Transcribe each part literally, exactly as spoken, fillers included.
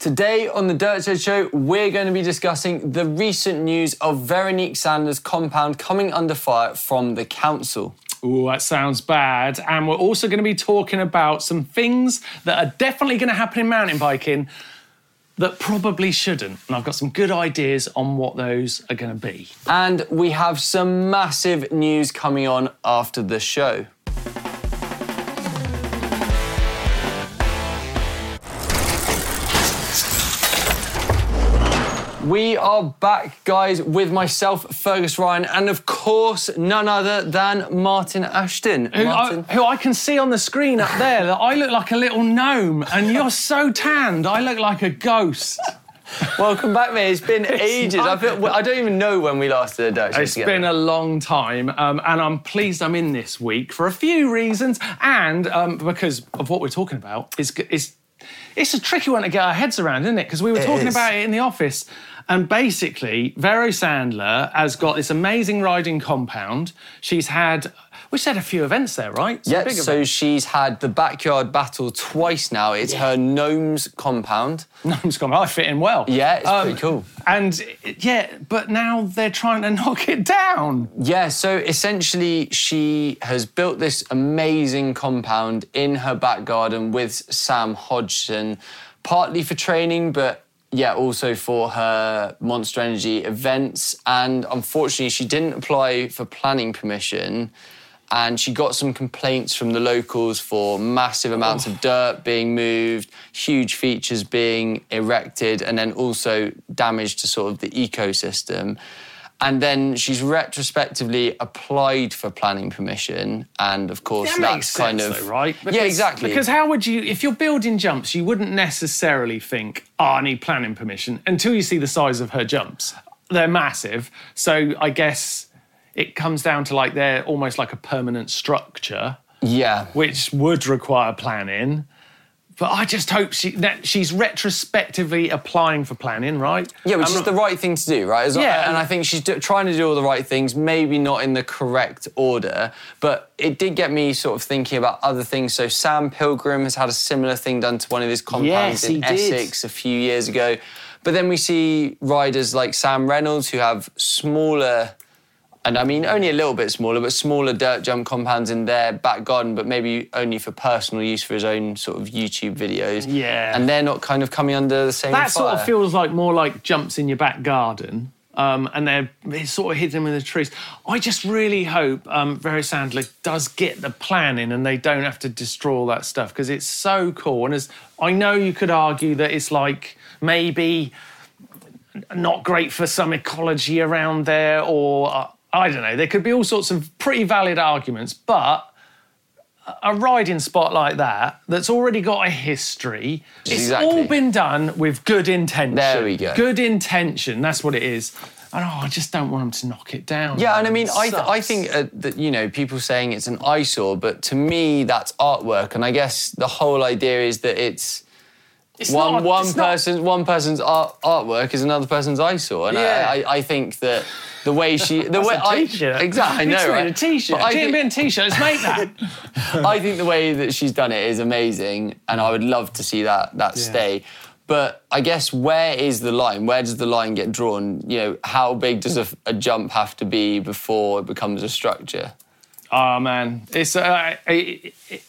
Today on the Dirt Shed Show, we're going to be discussing the recent news of Veronique Sander's compound coming under fire from the council. Ooh, that sounds bad. And we're also going to be talking about some things that are definitely going to happen in mountain biking that probably shouldn't. And I've got some good ideas on what those are going to be. And we have some massive news coming on after the show. We are back, guys, with myself, Fergus Ryan, and of course, none other than Martin Ashton. Who, Martin. I, who I can see on the screen up there that I look like a little gnome, and you're so tanned, I look like a ghost. Welcome back, mate. It's been ages. I, feel, I don't even know when we last did a Dirt Shed It's together. been a long time, um, and I'm pleased I'm in this week for a few reasons, and um, because of what we're talking about. It's, it's, it's a tricky one to get our heads around, isn't it? Because we were It talking is. about it in the office. And basically, Vero Sandler has got this amazing riding compound. She's had, we've had a few events there, right? Some Yeah, big so events. she's had the backyard battle twice now. It's Yeah. her Gnomes compound. Gnomes compound, I fit in well. Yeah, it's Um, pretty cool. And yeah, but now they're trying to knock it down. Yeah, so essentially she has built this amazing compound in her back garden with Sam Hodgson, partly for training, but yeah, also for her Monster Energy events. And unfortunately, she didn't apply for planning permission. And she got some complaints from the locals for massive amounts Oh. of dirt being moved, huge features being erected, and then also damage to sort of the ecosystem. And then she's retrospectively applied for planning permission. And of course, That that's makes kind sense of... though, right? yeah, Because- exactly. Because how would you, if you're building jumps, you wouldn't necessarily think, oh, I need planning permission until you see the size of her jumps. They're massive. So I guess it comes down to like they're almost like a permanent structure, Yeah. which would require planning. But I just hope she, that she's retrospectively applying for planning, right? Yeah, which I'm is not- the right thing to do, right? As Yeah, and and- I think she's do, trying to do all the right things, maybe not in the correct order, but it did get me sort of thinking about other things. So Sam Pilgrim has had a similar thing done to one of his compounds Yes, in he did. Essex a few years ago. But then we see riders like Sam Reynolds who have smaller, and I mean only a little bit smaller, but smaller dirt jump compounds in their back garden, but maybe only for personal use for his own sort of YouTube videos. Yeah. And they're not kind of coming under the same That fire. sort of feels like more like jumps in your back garden, um, and they're, they're sort of hidden in the trees. I just really hope um, Vero Sandler does get the plan in and they don't have to destroy all that stuff, because it's so cool. And as I know you could argue that it's like maybe not great for some ecology around there, or uh, I don't know, there could be all sorts of pretty valid arguments, but a riding spot like that, that's already got a history, it's Exactly. all been done with good intention. There we go. Good intention, that's what it is. And oh, I just don't want them to knock it down. Yeah, and I mean, It I, th- I sucks. think uh, that, you know, people saying it's an eyesore, but to me, that's artwork. And I guess the whole idea is that it's, It's one not- one it's not- person one person's art, artwork is another person's eyesore. And Yeah. I, I, I think that the way she... the That's way a I, t-shirt. Exactly, I know, It's right? a t-shirt. But I Get think- me a t-shirt, let's make that. I think the way that she's done it is amazing, and I would love to see that that Yeah. stay. But I guess where is the line? Where does the line get drawn? You know, how big does a, a jump have to be before it becomes a structure? Oh, man. It's... Uh, it, it,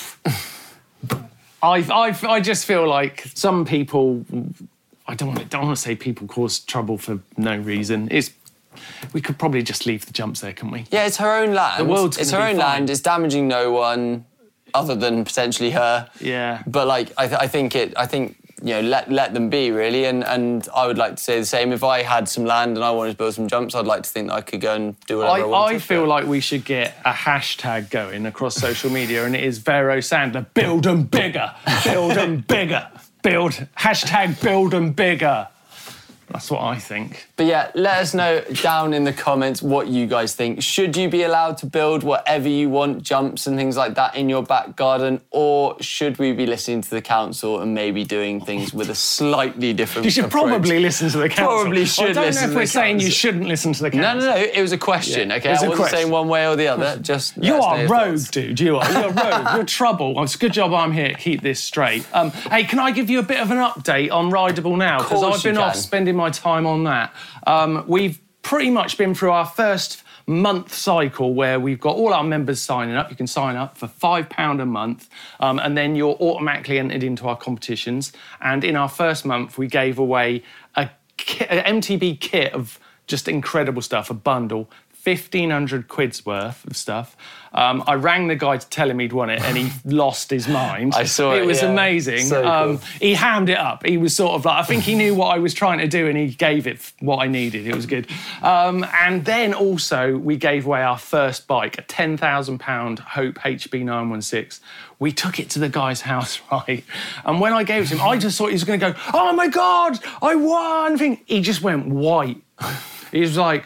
I, I, I just feel like some people... I don't want to, don't want to say people cause trouble for no reason. It's... We could probably just leave the jumps there, couldn't we? Yeah, it's her own land. The world's it's her gonna own be fine. land. It's damaging no one other than potentially her. Yeah. But like, I, th- I think it. I think you know, let let them be really. And and I would like to say the same. If I had some land and I wanted to build some jumps, I'd like to think that I could go and do whatever I, I, wanted. I feel like we should get a hashtag going across social media, and it is Vero Sandler. Build them bigger. Build them bigger. Build. Hashtag build them bigger. That's what I think. But yeah, let us know down in the comments what you guys think. Should you be allowed to build whatever you want, jumps and things like that in your back garden, or should we be listening to the council and maybe doing things with a slightly different You should approach? probably listen to the council. Probably should I don't listen know if to we're the saying you council. shouldn't listen to the council. No, no, no, it was a question, Yeah, okay? it was I a wasn't question. saying one way or the other, just let You us know are your rogue, thoughts. dude. You are. You're rogue. You're trouble. Well, it's a good job I'm here to keep this straight. Um, hey, can I give you a bit of an update on Rideable Now? Because course I've been you off can. spending my time on that. Um, we've pretty much been through our first month cycle where we've got all our members signing up. You can sign up for five pounds a month, um, and then you're automatically entered into our competitions. And in our first month, we gave away a, ki- a M T B kit of just incredible stuff, a bundle, fifteen hundred quid's worth of stuff. Um, I rang the guy to tell him he'd won it, and he lost his mind. I saw it, It was yeah. amazing. So um, cool. He hammed it up. He was sort of like, I think he knew what I was trying to do, and he gave it what I needed. It was good. Um, and then also, we gave away our first bike, a ten thousand pound Hope H B nine one six. We took it to the guy's house, right? And when I gave it to him, I just thought he was going to go, oh my God, I won. Thing. He just went white. He was like,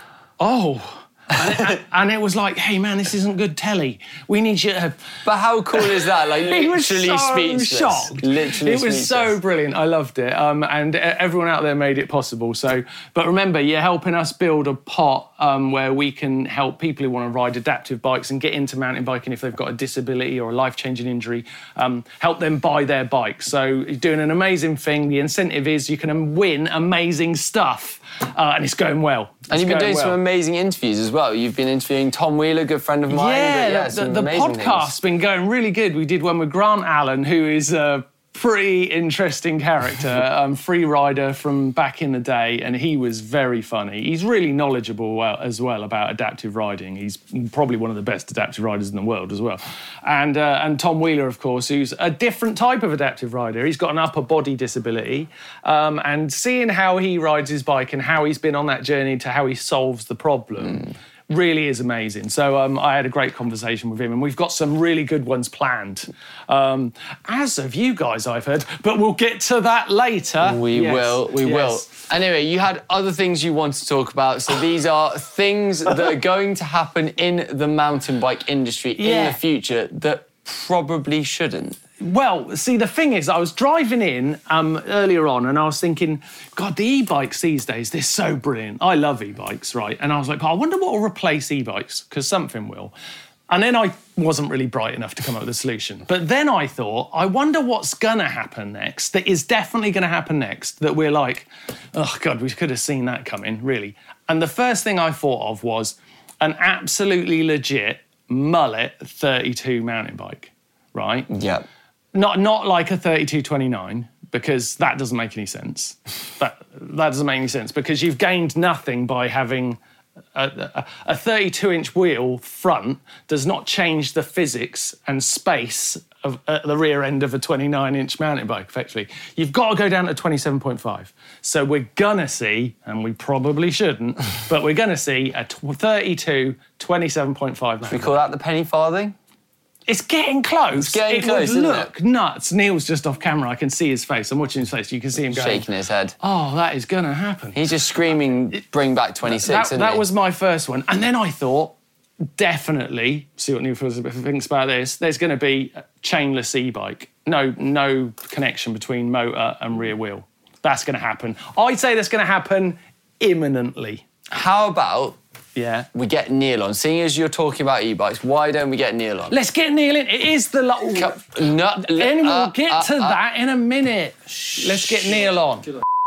oh. And it, and it was like, hey man, this isn't good telly. We need you to... But how cool is that? Like, He was literally so speechless. shocked. Literally It was speechless. so brilliant. I loved it. Um, and e- everyone out there made it possible. So, but remember, you're helping us build a pot um, where we can help people who want to ride adaptive bikes and get into mountain biking if they've got a disability or a life-changing injury, um, help them buy their bike. So you're doing an amazing thing. The incentive is you can win amazing stuff. Uh, and it's going well. It's And you've been going doing well. some amazing interviews as well. You've been interviewing Tom Wheeler, good friend of mine. Yeah, but yeah the, some the amazing podcast's things. been going really good. We did one with Grant Allen, who is a pretty interesting character, um, free rider from back in the day, and he was very funny. He's really knowledgeable well, as well about adaptive riding. He's probably one of the best adaptive riders in the world as well. And uh, and Tom Wheeler, of course, who's a different type of adaptive rider. He's got an upper body disability, um, and seeing how he rides his bike and how he's been on that journey to how he solves the problem. Mm. Really is amazing. So um, I had a great conversation with him, and we've got some really good ones planned. Um, as have you guys, I've heard, but we'll get to that later. We Yes, will, we yes. will. Anyway, you had other things you want to talk about. So these are things that are going to happen in the mountain bike industry in Yeah. the future that probably shouldn't. Well, see, the thing is, I was driving in um, earlier on and I was thinking, God, the e-bikes these days, they're so brilliant. I love e-bikes, right? And I was like, oh, I wonder what will replace e-bikes, because something will. And then I wasn't really bright enough to come up with a solution. But then I thought, I wonder what's going to happen next, that is definitely going to happen next, that we're like, oh, God, we could have seen that coming, really. And the first thing I thought of was an absolutely legit mullet thirty-two mountain bike, right? Yeah. Not not like a thirty-two twenty-nine, because that doesn't make any sense. That that doesn't make any sense because you've gained nothing by having a, a thirty-two inch wheel front. Does not change the physics and space of at the rear end of a twenty-nine inch mountain bike. Effectively, you've got to go down to twenty-seven point five. So we're gonna see, and we probably shouldn't, but we're gonna see a thirty-two twenty-seven point five. We call that the penny farthing? It's getting close. It's getting it close, would isn't look nuts. Neil's just off camera. I can see his face. I'm watching his face. You can see him going, Shaking his head. oh, that is going to happen. He's just screaming, bring back twenty-six, that isn't that he? was my first one. And then I thought, definitely, see what Neil thinks about this, there's going to be a chainless e-bike. No, no connection between motor and rear wheel. That's going to happen. I'd say that's going to happen imminently. How about Yeah. we get Neil on? Seeing as you're talking about e-bikes, why don't we get Neil on? Let's get Neil in. It is the... Lo- No, And we'll uh, get uh, to uh, that in a minute. Let's get Neil on.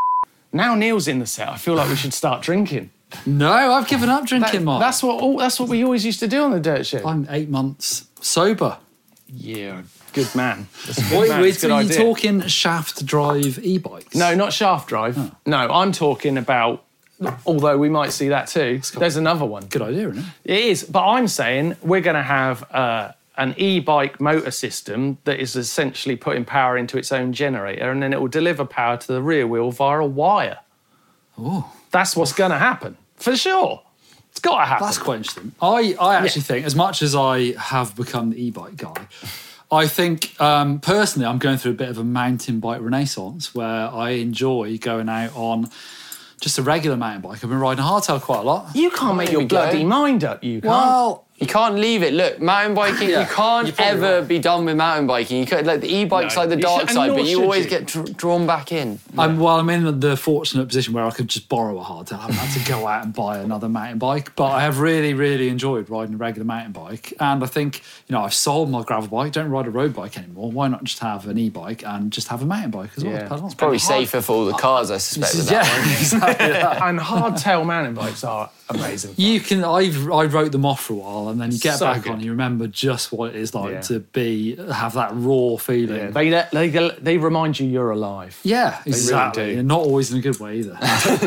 Now Neil's in the set, I feel like we should start drinking. No, I've given up drinking, That- Mark. that's what all, that's what we always used to do on the Dirt Shed. I'm eight months sober. Yeah, good man. That's a good Wait, man. wait, It's a good are you idea. talking shaft drive e-bikes? No, not shaft drive. Oh. No, I'm talking about, although we might see that too, there's another one. Good idea, isn't it? It is, but I'm saying we're going to have uh, an e-bike motor system that is essentially putting power into its own generator, and then it will deliver power to the rear wheel via a wire. Oh, That's what's going to happen, for sure. It's got to happen. that's quite interesting. I, I actually think, as much as I have become the e-bike guy, I think, um, personally, I'm going through a bit of a mountain bike renaissance where I enjoy going out on just a regular mountain bike. I've been riding a hardtail quite a lot. You can't make There your we go. bloody mind up, you can't. Well, You can't leave it. Look, mountain biking, Yeah, you can't you're probably ever right. be done with mountain biking. You could, like the e-bike's No, like the you dark should- and side, nor but you should always you. get dr- drawn back in. I'm, well, I'm in the fortunate position where I could just borrow a hardtail. I haven't had to go out and buy another mountain bike, but I have really, really enjoyed riding a regular mountain bike. And I think, you know, I've sold my gravel bike, don't ride a road bike anymore. Why not just have an e-bike and just have a mountain bike as well? Yeah. to pedal on? Probably And hard- safer for all the cars, I suspect, with that Yeah, one. exactly that. And hardtail mountain bikes are amazing. You can. I've I wrote them off for a while, and then you get So back good. on. You remember just what it is like Yeah. to be have that raw feeling. Yeah, they, they they remind you you're alive. Yeah, exactly. do. And not always in a good way either.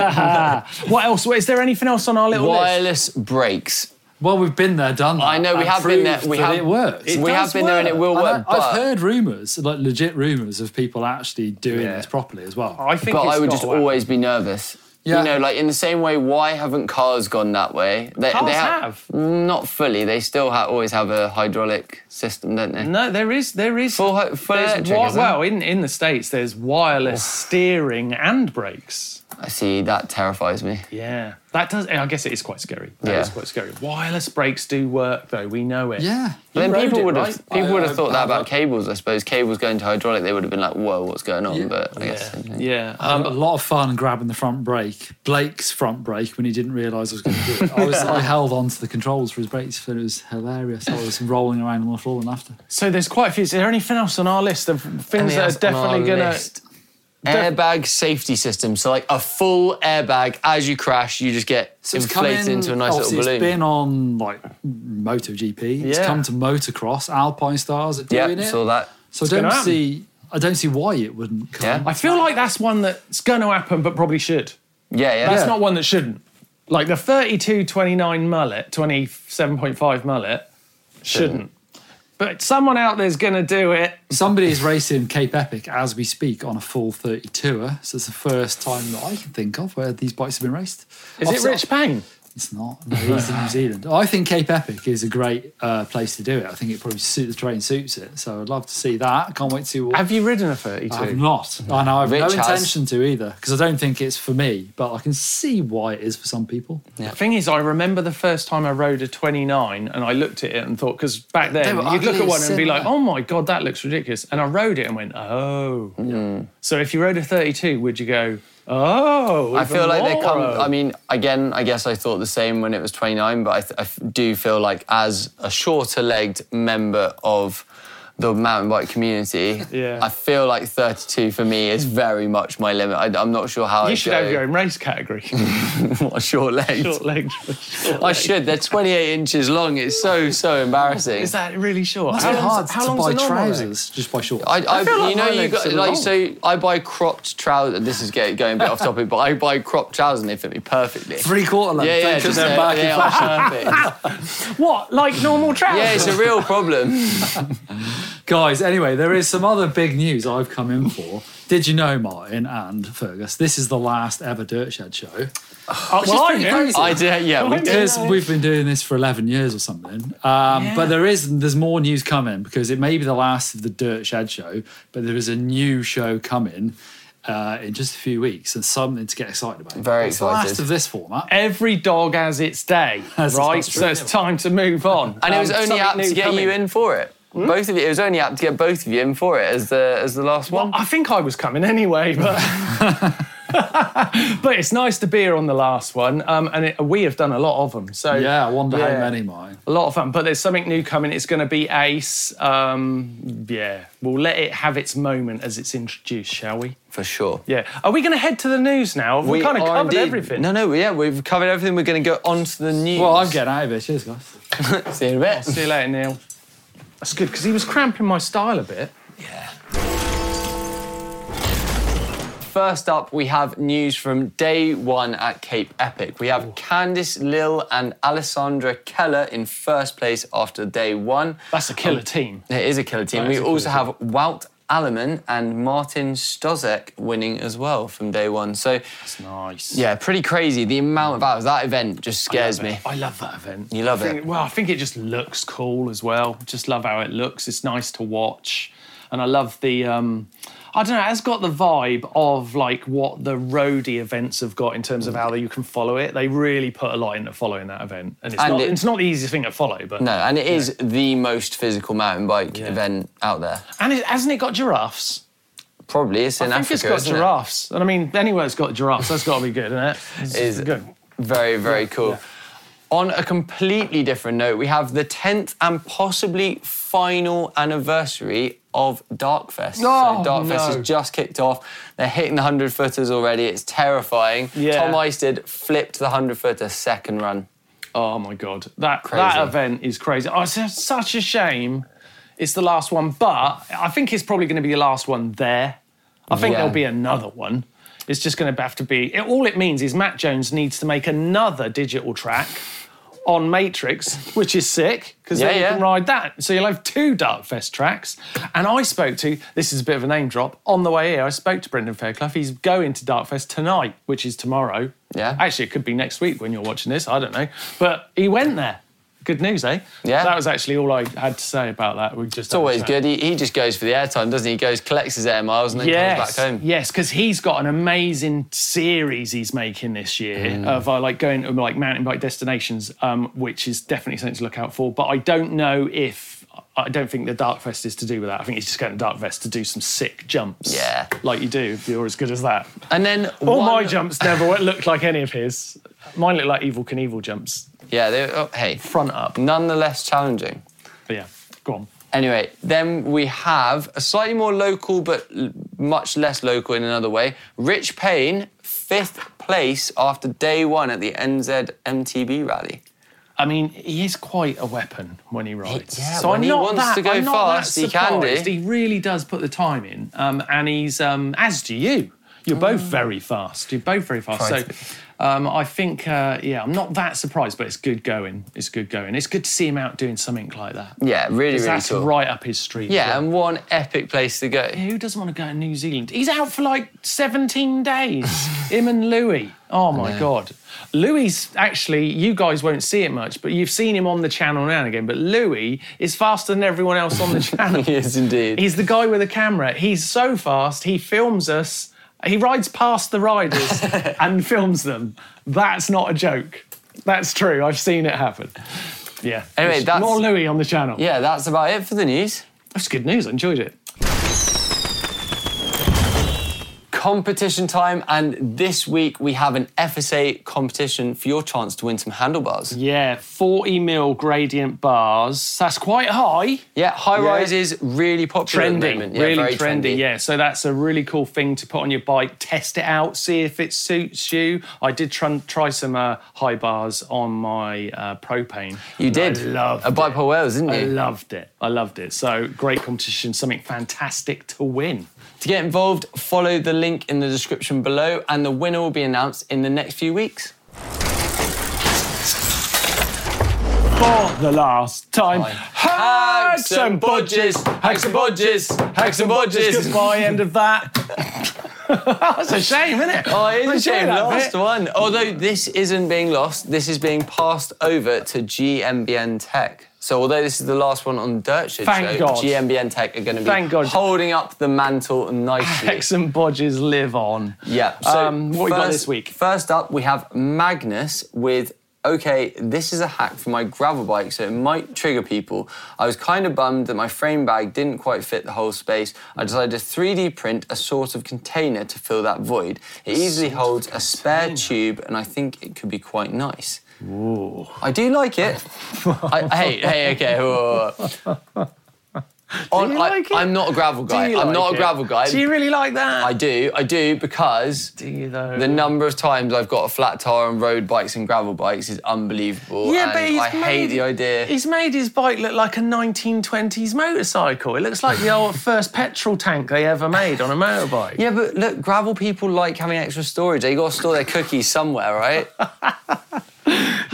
What else? Is there anything else on our little list? Wireless brakes. Well, we've been there, done that. I know, we and have been there, proved we that have- it works. It we does have been there and it will And work, I, I've but, heard rumours, like legit rumours, of people actually doing Yeah. this properly as well. I think but it's I would got just to happen. always be nervous. Yeah. You know, like in the same way, why haven't cars gone that way? They, Cars they have. Not fully. They still ha- always have a hydraulic system, don't they? No, there is there is Full hy- full there's electric, wi- is there? well, in in the States, there's wireless steering and brakes. I see, that terrifies me. Yeah, that does. I guess it is quite scary. That Yeah. is quite scary. Wireless brakes do work, though. We know it. Yeah. But then rode people it, would have right? people I- would have I- thought that I- about cables, I suppose. Cables going to hydraulic, they would have been like, whoa, what's going on? Yeah. But I guess. Yeah. Um, Um, a lot of fun grabbing the front brake. Blake's front brake when he didn't realise I was going to do it. I, was, I held on to the controls for his brakes, and it was hilarious. I was rolling around on the floor and laughter. so there's quite a few. Is there anything else on our list of things that are definitely going to? Airbag safety system. So like a full airbag as you crash, you just get So it's come inflated in- into a nice little obviously balloon. It's been on like MotoGP. It's Yeah. come to motocross. Alpine Stars are yeah, doing it. saw that. So I gonna don't happen. see. I don't see why it wouldn't come. Yeah. I feel like that's one that's going to happen, but probably should. Yeah, yeah. That's Yeah. not one that shouldn't. Like the thirty-two twenty-nine mullet, twenty-seven point five mullet, shouldn't. But someone out there's going to do it. Somebody is racing Cape Epic as we speak on a full thirty-two-er. So it's the first time that I can think of where these bikes have been raced. Is Obviously- it Rich Payne? It's not. No, he's in New Zealand. I think Cape Epic is a great uh, place to do it. I think it probably suit the terrain suits it. So I'd love to see that. Can't wait to see what. Have you ridden a I thirty-two? have not. I know. I've no Rich has. intention to either because I don't think it's for me. But I can see why it is for some people. The thing is, I remember the first time I rode a twenty-nine and I looked at it and thought, because back They then were you'd look ugly at one as and be sin, like, weren't oh my God, that looks ridiculous. And I rode it and went, oh. So if you rode a thirty-two, would you go, oh? I feel like they come. more? I mean, again, I guess I thought the same when it was twenty-nine, but I, th- I f- do feel like as a shorter-legged member of the mountain bike community, Yeah. I feel like thirty-two for me is very much my limit. I, I'm not sure how. You I should go. have your own race category. What, short legs. Short legs. Short I legs. should. They're twenty-eight inches long. It's so so embarrassing. Is that really short? It's How hard long's, how to long's buy a normal leg? trousers just by shorts. I, I, feel like you know, my you legs got are like long. so. I buy cropped trousers. This is get, going a bit off topic, but I buy cropped trousers and they fit me perfectly. Three quarter length. Yeah, yeah, because just they're uh, back they in are fashion. perfect. What? Like normal trousers? Yeah, it's a real problem. Guys, anyway, there is some other big news I've come in for. Did you know, Martin and Fergus, this is the last ever Dirt Shed show? Oh, is well, I pretty knew. crazy. I did. Yeah, we did. Because we've been doing this for eleven years or something. Um, But there is, there's more news coming because it may be the last of the Dirt Shed show, but there is a new show coming uh, in just a few weeks and something to get excited about. Very it's the last excited. of this format. Every dog has its day, That's- right? that's true. So it's time to move on. And it was Um, only something apt new to get coming. you in for it. Both of you. It was only apt to get both of you in for it as the as the last Well, one. I think I was coming anyway, but but it's nice to be here on the last one. Um, and it, we have done a lot of them. So Yeah, I wonder Yeah. how many, Martin. a lot of fun. But there's something new coming. It's going to be Ace. Um, yeah, we'll let it have its moment as it's introduced, shall we? For sure. Yeah. Are we going to head to the news now? Have we, kind of are covered indeed. everything? No, no, yeah, we've covered everything. We're going to go on to the news. Well, I'm getting out of here. Cheers, guys. See you in a bit. See you later, Neil. That's good because he was cramping my style a bit. Yeah. First up, we have news from day one at Cape Epic. We have Candice Lill and Alessandra Keller in first place after day one. That's a killer team. It is a killer team. That We is a also killer have Wout Alleman and Martin Stozek winning as well from day one. So That's nice. yeah, pretty crazy. The amount of hours, that event just scares I me. love it. I love that event. You love I think, it? Well, I think it just looks cool as well. Just love how it looks. It's nice to watch. And I love the, um, I don't know, it has got the vibe of like what the roadie events have got in terms of how you can follow it. They really put a lot into following that event. And it's, And not, it- it's not the easiest thing to follow, but... No, and it is the most physical mountain bike event out there. And it, hasn't it got giraffes? Probably, it's in I think Africa, it's got isn't it? giraffes. And I mean, anywhere it's got giraffes, that's got to be good, isn't it? It's Is good. very, very cool. yeah. On a completely different note, we have the tenth and possibly final anniversary of Darkfest. Oh, so Darkfest no. has just kicked off. They're hitting the hundred-footers already. It's terrifying. Yeah. Tom Eisted flipped the hundred-footer second run. Oh my god, that Crazy. that event is crazy. Oh, it's such a shame. It's the last one, but I think it's probably going to be the last one there. I think Yeah. there'll be another one. It's just going to have to be. It, all it means is Matt Jones needs to make another digital track on Matrix, which is sick because Yeah, then you yeah. can ride that. So you'll have two Darkfest tracks. And I spoke to, this is a bit of a name drop, on the way here, I spoke to Brendan Fairclough. He's going to Darkfest tonight, which is tomorrow. Yeah. Actually, it could be next week when you're watching this, I don't know. But he went there. Good news, eh? Yeah. That was actually all I had to say about that. We just It's always good. He, he just goes for the airtime, doesn't he? He goes, collects his air miles and then Yes, comes back home. yes, because he's got an amazing series he's making this year Mm. of uh, like going to like mountain bike destinations, um, which is definitely something to look out for. But I don't know if I don't think the Darkfest is to do with that. I think he's just going to Darkfest to do some sick jumps, Yeah. like you do if you're as good as that. And then All one- my jumps never looked like any of his. Mine look like Evil Knievel jumps, Yeah, they, oh, hey, front up. nonetheless challenging. But yeah, go on. Anyway, then we have a slightly more local, but l- much less local in another way. Rich Payne, fifth place after day one at the N Z M T B rally. I mean, he is quite a weapon when he rides. yeah, so when I'm he not wants that, to go I'm not fast, that he can do. surprised. He really does put the time in, um, and he's um, as do you. You're both very fast. You're both very fast. Try So um, I think, uh, yeah, I'm not that surprised, but it's good going. It's good going. It's good to see him out doing something like that. Yeah, really, 'Cause really that's cool. right up his street. Yeah, as and well. one epic place to go. Who doesn't want to go to New Zealand? He's out for like seventeen days. Him and Louis. Oh my God. Louis, actually, you guys won't see it much, but you've seen him on the channel now and again. But Louis is faster than everyone else on the channel. Yes, indeed. He's the guy with the camera. He's so fast, he films us. He rides past the riders and films them. That's not a joke. That's true. I've seen it happen. Yeah. Anyway, There's that's- more Louis on the channel. Yeah, that's about it for the news. That's good news. I enjoyed it. Competition time, and this week we have an F S A competition for your chance to win some handlebars. Yeah, forty mil gradient bars. That's quite high. Yeah, high Yeah. rise is really popular at the Trendy, moment. Yeah, really very trendy, yeah. So that's a really cool thing to put on your bike, test it out, see if it suits you. I did try, try some uh, high bars on my uh, propane. You did. I loved At it. Bipole Wales, didn't I you? loved it. I loved it. So great competition, something fantastic to win. To get involved, follow the link in the description below, and the winner will be announced in the next few weeks. For the last time, Hacks and bodges, hacks and bodges, hacks and bodges. Goodbye, end of that. That's a shame, isn't it? Oh, it I is a enjoyed shame, that last bit. one. Although this isn't being lost, this is being passed over to G M B N Tech. So although this is the last one on Dirt Shed Thank Show, God. G M B N Tech are going to be Thank God. holding up the mantle nicely. Hacks and bodges live on. Yeah. So Um, what we got this week? First up, we have Magnus with, okay, this is a hack for my gravel bike, so it might trigger people. I was kind of bummed that my frame bag didn't quite fit the whole space. I decided to three D print a sort of container to fill that void. It easily holds a spare tube, and I think it could be quite nice. Ooh. I do like it. I, hey, hey, okay. whoa, whoa, whoa. On, you I, like it? I'm not a gravel Do guy. you I'm like not it? a gravel guy. Do you really like that? I do, I do, because Do you though? the number of times I've got a flat tyre on road bikes and gravel bikes is unbelievable. Yeah, and but he's I hate made- the idea. He's made his bike look like a nineteen twenties motorcycle. It looks like the old first petrol tank they ever made on a motorbike. Yeah, but look, gravel people like having extra storage. They got to store their cookies somewhere, right?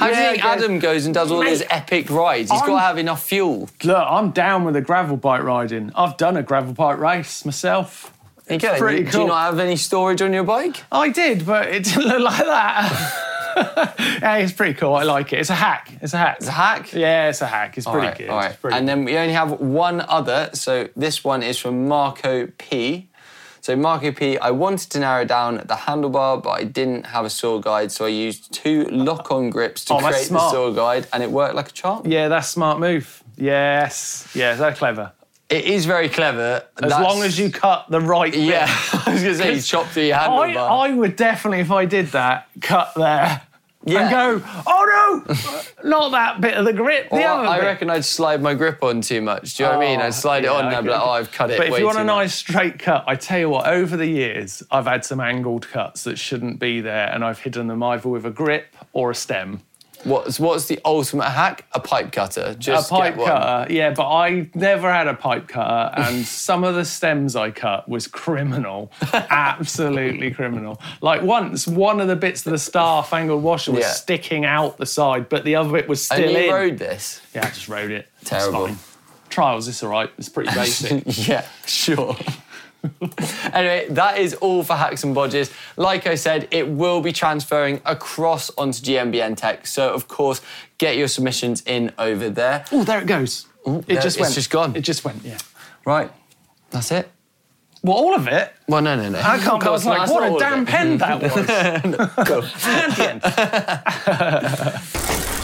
How do you Yeah, think again. Adam goes and does all Mate, these epic rides? He's got I'm- to have enough fuel. Look, I'm down with the gravel bike riding. I've done a gravel bike race myself. There you go. pretty Do cool. you not have any storage on your bike? I did, but it didn't look like that. Yeah, it's pretty cool. I like it. It's a hack. It's a hack. It's a hack? Yeah, it's a hack. It's All pretty right, good. all right. It's pretty And then we only have one other. So this one is from Marco P. So Marco P, I wanted to narrow down the handlebar, but I didn't have a saw guide, so I used two lock-on grips to Oh, that's create the smart. saw guide, and it worked like a charm. Yeah, that's a smart move. Yes. Yeah, that's clever. It is very clever. As long as you cut the right bit. Yeah, I was going to say, you chop through your I, handlebar. I would definitely, if I did that, cut there Yeah. and go, oh no, not that bit of the grip, the Or other I bit. reckon I'd slide my grip on too much. Do you know what I mean? I'd slide yeah, it on and I'd be okay. like, oh, I've cut it But if way you want too a much. nice straight cut, I tell you what, over the years, I've had some angled cuts that shouldn't be there, and I've hidden them either with a grip or a stem. What's, what's the ultimate hack? A pipe cutter. Just a pipe get one. cutter, yeah, but I never had a pipe cutter, and some of the stems I cut was criminal, absolutely criminal. Like once, one of the bits of the staff angled washer was Yeah. sticking out the side, but the other bit was still And you in. rode this? Yeah, I just rode it. It's Terrible. fine. Trials, it's all right. It's pretty basic. Yeah, sure. Anyway, that is all for Hacks and Bodges. Like I said, it will be transferring across onto G M B N Tech. So, of course, get your submissions in over there. Oh, there it goes. it there- just it's went. just gone. It just went, yeah. Right, that's it. Well, all of it? Well, no, no, no. I can't. I was like, That's what not a all of damn it. pen that was. Cool. And the end.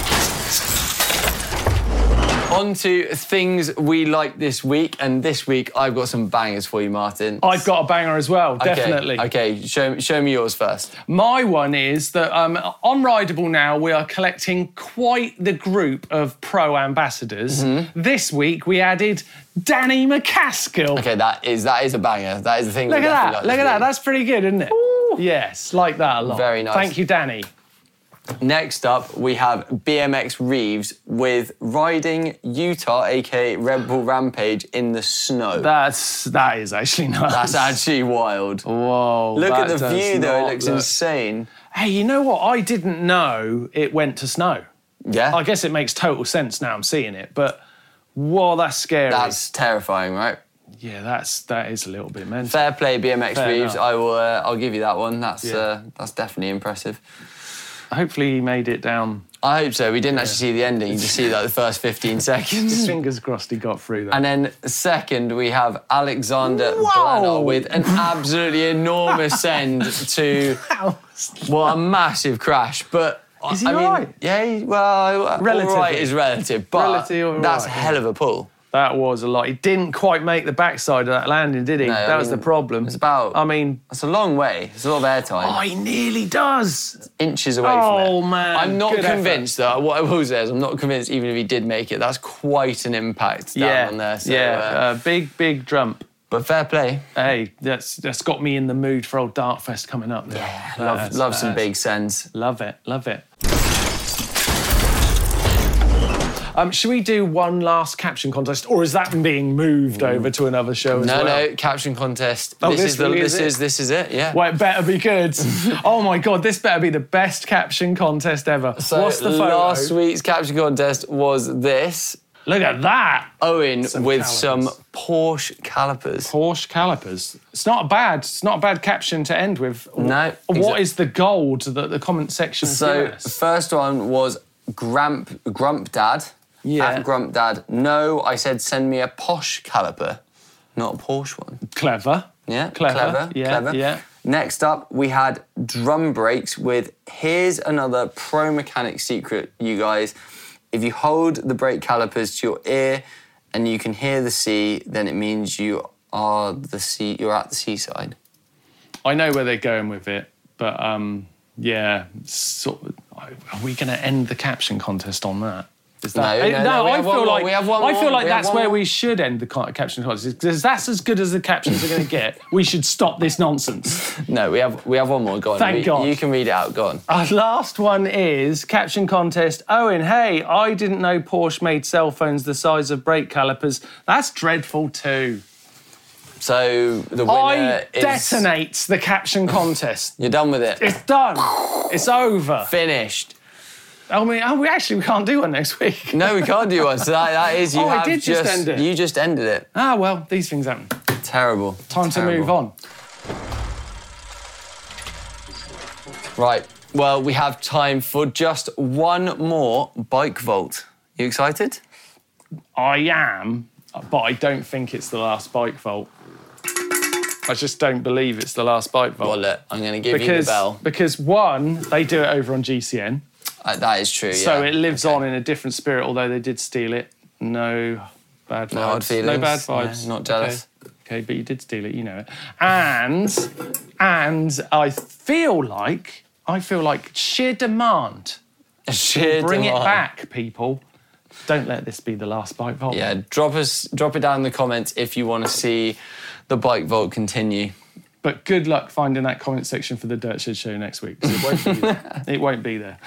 On to things we like this week. And this week, I've got some bangers for you, Martin. I've got a banger as well, Okay, definitely. Okay, show, show me yours first. My one is that um, on Rideable now, we are collecting quite the group of pro ambassadors. Mm-hmm. This week, we added Danny McCaskill. Okay, that is that is a banger. That is the thing. Look we at definitely that. like Look this at that. week. That's pretty good, isn't it? Yes, like that a lot. Very nice. Thank you, Danny. Next up, we have B M X Reeves with riding Utah, aka Red Bull Rampage, in the snow. That's that is actually nice. That's actually wild. Whoa. Look that at the does view, though. It not looks look- insane. Hey, you know what? I didn't know it went to snow. Yeah, I guess it makes total sense now I'm seeing it, but whoa, that's scary. that's terrifying, right? yeah, that's that is a little bit mental. Fair play, B M X Fair Reeves. enough. I will. Uh, I'll give you that one. That's Yeah. uh, that's definitely impressive. Hopefully he made it down. I hope so. We didn't actually see the ending. You just see like the first fifteen seconds. Fingers crossed he got through that. And then second, we have Alexander Wow. Blanner with an absolutely enormous send to what a massive crash. But Is he I mean, alright? yeah, he- well, Relatively. all right is relative, but Relatively all that's right, a hell of a pull. That was a lot. He didn't quite make the backside of that landing, did he? No, I that was mean, the problem. It's about. I mean, It's a long way. It's a lot of airtime. oh, he nearly does. Inches away Oh, from it. man, I'm not good effort. convinced though. What I will say is I'm not convinced even if he did make it. That's quite an impact down yeah, on there. So, yeah. uh, Uh, big, big jump. but fair play. Hey, that's that's got me in the mood for old Dartfest coming up now. Yeah, love, That's- love some that's- big sends. Love it, love it. Um, should we do one last caption contest, or is that being moved over to another show as No, well? no, caption contest. Oh, this, this is the really this is it? is this is it. Yeah. Well, it better be good. Oh my God, this better be the best caption contest ever. So What's the photo? last week's caption contest was this. Look at that. Owen Some with calipers. some Porsche calipers. Porsche calipers. It's not bad. It's not a bad caption to end with. No, What exact- is the gold that the comment section So gives us? first one was Grump Grump Dad. Yeah. At Grump Dad. No, I said send me a posh caliper, not a Porsche one. Clever. Yeah, Clever, clever, yeah, clever. yeah. Next up, we had drum brakes with here's another pro mechanic secret, you guys. If you hold the brake calipers to your ear and you can hear the sea, then it means you are the sea. You're at the seaside. I know where they're going with it, but um, yeah, sort of, are we going to end the caption contest on that? Is that No, no, no, we I have feel one more, like we have one I more, feel like we have that's one where more. we should end the ca- caption contest because that's as good as the captions are going to get. We should stop this nonsense. No, we have we have one more. Go on. Thank We- God. You can read it out. Go on. Our last one is caption contest. Owen, hey, I didn't know Porsche made cell phones the size of brake calipers. That's dreadful too. So the winner I is detonate the caption contest. You're done with it. It's done. It's over. Finished. I mean, oh, we actually we can't do one next week. No, we can't do one. So that, that is you Oh, I have did just end it. You just ended it. Ah, well, these things happen. Terrible. Time Terrible. to move on. Right. Well, we have time for just one more bike vault. You excited? I am, but I don't think it's the last bike vault. I just don't believe it's the last bike vault. Well, look, I'm going to give because, you the bell. Because, one, they do it over on G C N. Uh, that is true, So yeah. it lives Okay. on in a different spirit, although they did steal it. No bad vibes. No hard feelings. No bad vibes. No, not jealous. Okay. okay, but you did steal it, you know it. And, and I feel like, I feel like sheer demand. Sheer Bring demand. it back, people. Don't let this be the last bike vault. Yeah, drop us, drop it down in the comments if you want to see the bike vault continue. But good luck finding that comment section for the Dirt Shed show next week. 'Cause it won't be there. It won't be there.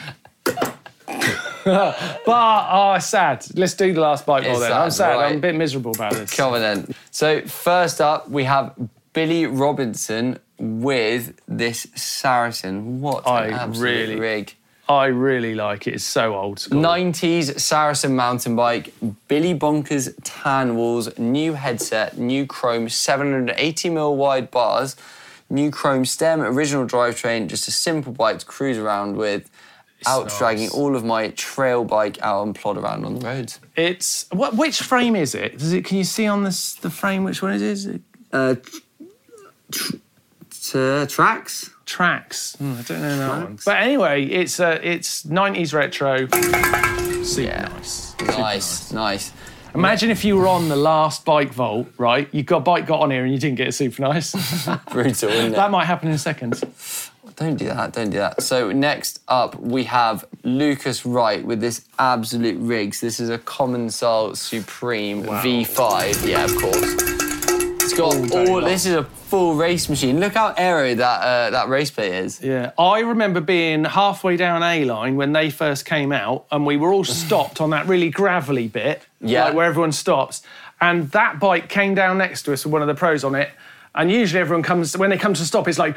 But, oh, sad. Let's do the last bike vault It's then. sad, I'm sad. right. I'm a bit miserable about this. Come on then. So first up, we have Billy Robinson with this Saracen. What I an absolute really- rig. I really like it. It's so old school. nineties Saracen mountain bike, Billy Bonkers tan walls, new headset, new chrome seven hundred eighty mil wide bars, new chrome stem, original drivetrain, just a simple bike to cruise around with, out nice. dragging all of my trail bike out and plod around on the roads. It's what? Which frame is it? Does it? Can you see on this the frame which one it is? It, Uh, tr- tr- tracks? Tracks. Hmm, I don't know that one. But anyway, it's uh, it's nineties retro. Super Yeah. nice. Super Nice, nice. Imagine if you were on the last bike vault, right? You got bike got on here and you didn't get a super nice. Brutal, isn't it? That might happen in a second. Don't do that, don't do that. So next up, we have Lucas Wright with this absolute rigs. This is a Commencal Supreme V five. Yeah, of course. It's got All day all, long. this is a full race machine. Look how aero that uh, that race plate is. Yeah, I remember being halfway down A-line when they first came out and we were all stopped on that really gravelly bit, Yeah. like where everyone stops, and that bike came down next to us with one of the pros on it, and usually everyone comes, when they come to stop, it's like,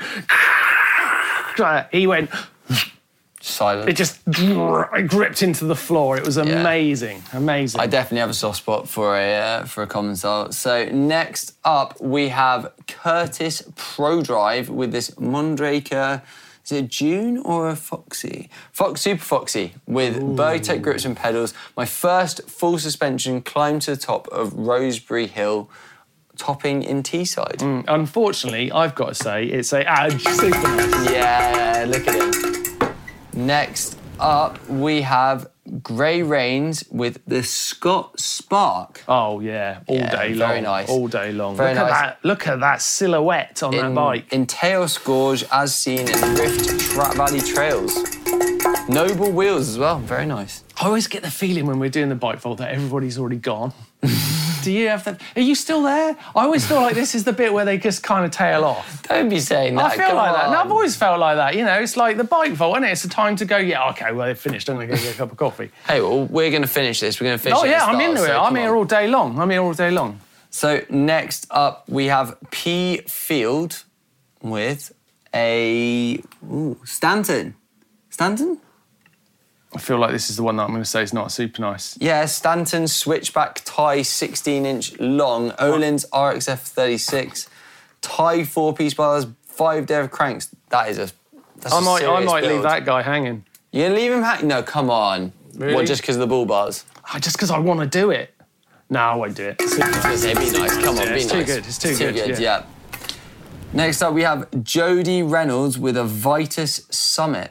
he went, Silent. it just gripped into the floor. It was amazing, amazing. I definitely have a soft spot for a uh, for a Commencal. So next up, we have Curtis ProDrive with this Mondraker. Is it a June or a Foxy? Fox Super Foxy with Bergtech grips and pedals. My first full suspension climb to the top of Rosebery Hill, topping in Teesside. Unfortunately, I've got to say, it's a ah, super nice. Yeah, look at him. Next up, we have Grey Rains with the Scott Spark. Oh yeah, all Yeah, day long. very nice. All day long. Very look nice. at that! Look at that silhouette on that in, bike. in tail scourge as seen in Rift Trap Valley Trails. Noble wheels as well, very nice. I always get the feeling when we're doing the bike vault that everybody's already gone. Do you have that? Are you still there? I always feel like this is the bit where they just kind of tail off. Don't be saying that. I feel come like that. on. No, I've always felt like that. You know, it's like the bike vault, isn't it? It's a time to go, yeah, okay, well, they've finished. I'm going to go get a cup of coffee. Hey, well, we're going to finish this. We're going to finish Oh, it. yeah, at I'm the into start, it. so I'm come here on. all day long. I'm here all day long. So next up, we have P Field with a ooh, Stanton. Stanton? I feel like this is the one that I'm going to say is not super nice. Yeah, Stanton switchback tie sixteen inch long, Olin's R X F thirty-six, tie four-piece bars, five dev cranks. That is a that's I a might, I serious might leave build. that guy hanging. You're gonna leave him hanging? No, come on. Really? What, just because of the bull bars? Oh, just because I want to do it. No, I won't do it. It's super nice. Say, be nice. Come on, Yeah, be it's nice. too good, it's too good, good. yeah. Yeah. Next up, we have Jody Reynolds with a Vitus Summit.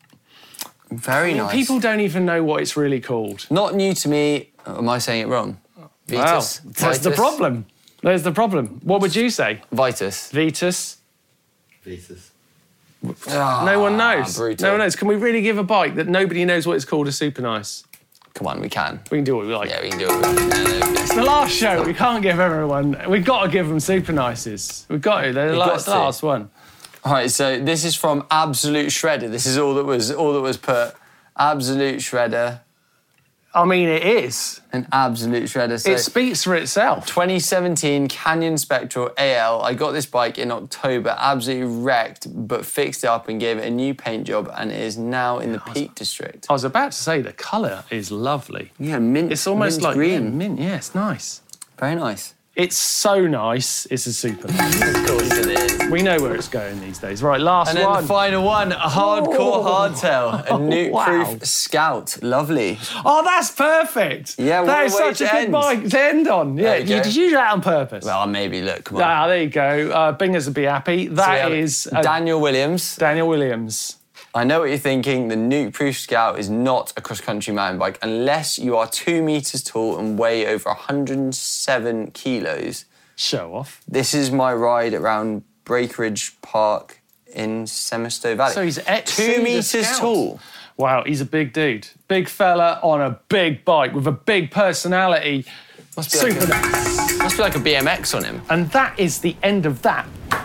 Very nice. People don't even know what it's really called. Not new to me. Am I saying it wrong? Vitus. Wow, that's the Vitus? problem. There's the problem. What would you say? Vitus. Vitus? Thesis. Ah, No one knows. brutal. No one knows. Can we really give a bike that nobody knows what it's called a super nice? Come on, we can. We can do what we like. Yeah, we can do it. No, no, It's the last show. We can't give everyone. We've got to give them super nices. We've got to. They're the We've got last, to. last one. All right, so this is from Absolute Shredder. This is all that was all that was put. Absolute Shredder. I mean, it is. An absolute shredder. So It speaks for itself. twenty seventeen Canyon Spectral A L. I got this bike in October, absolutely wrecked, but fixed it up and gave it a new paint job, and it is now in the Peak District. I was about to say the colour is lovely. Yeah, mint. It's almost mint like green. yeah, mint. Yeah, it's nice. Very nice. It's so nice. It's a super. Of course it is. We know where it's going these days. Right, last And then one. the final one, a hardcore Oh. hardtail, a Nuke-proof Wow. Scout. Lovely. Oh, that's perfect. Yeah, what that a is way such to a good end. bike to end on. Yeah, There you you, go. did you do that on purpose? Well, maybe, look, come on. Ah, there you go. Uh, Bingers would be happy. So we That have is uh, Daniel Williams. Daniel Williams. I know what you're thinking. The Nuke-proof Scout is not a cross-country mountain bike unless you are two metres tall and weigh over one hundred seven kilos. Show off. This is my ride around Breakridge Park in Semistow Valley. So he's ex- two the metres Scout. tall. Wow, he's a big dude. Big fella on a big bike with a big personality. Must be, like Super a, nice. must be like a B M X on him. And that is the end of that.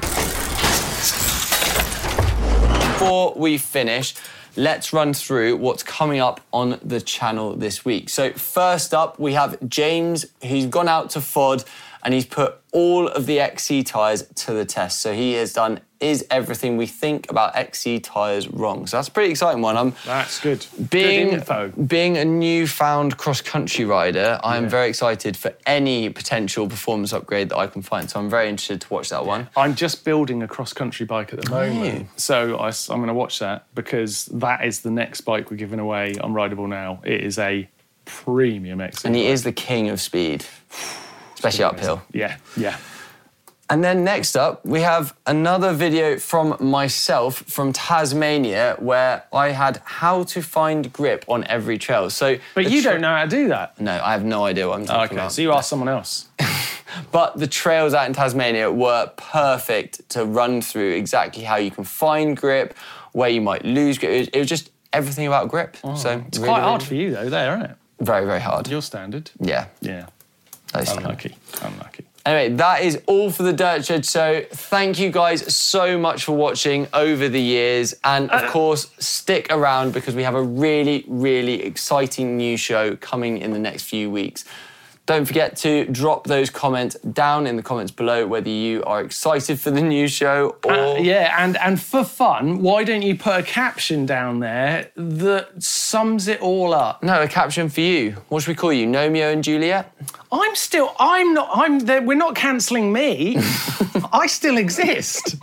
Before we finish, let's run through what's coming up on the channel this week. So first up, we have James. He's gone out to F O D and he's put all of the X C tyres to the test. So he has done Is Everything We Think About X C Tyres Wrong? So that's a pretty exciting one. I'm That's good. being, good info. being a newfound cross-country rider, I am very excited for any potential performance upgrade that I can find. So I'm very interested to watch that one. I'm just building a cross-country bike at the moment. So I, am going to watch that because that is the next bike we're giving away on Rideable Now. It is a premium X C. And he bike. is the king of speed, especially uphill. Yeah, yeah. And then next up, we have another video from myself from Tasmania where I had how to find grip on every trail. So, But the you tra- don't know how to do that. No, I have no idea what I'm talking Okay, about. so you ask someone else. But the trails out in Tasmania were perfect to run through exactly how you can find grip, where you might lose grip. It was, it was just everything about grip. so It's quite hard for you though, there, isn't it? Very, very hard. Your standard. Yeah. Yeah. that is Unlucky. Unlucky. Anyway, that is all for the Dirt Shed Show. Thank you guys so much for watching over the years. And of course, stick around because we have a really, really exciting new show coming in the next few weeks. Don't forget to drop those comments down in the comments below whether you are excited for the new show or... Uh, yeah, and, and for fun, why don't you put a caption down there that sums it all up? No, a caption for you. What should we call you? Romeo and Juliet? I'm still, I'm not, I'm there, we're not cancelling me. I still exist.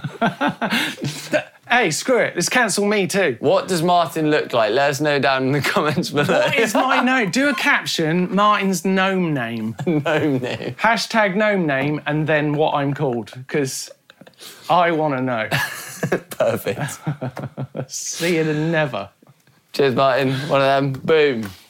Hey, screw it, let's cancel me too. What does Martin look like? Let us know down in the comments below. What is my name? Do a caption, Martin's gnome name. No, no. Hashtag gnome name and then what I'm called, because I want to know. Perfect. See you in never. Cheers, Martin. One of them. Boom.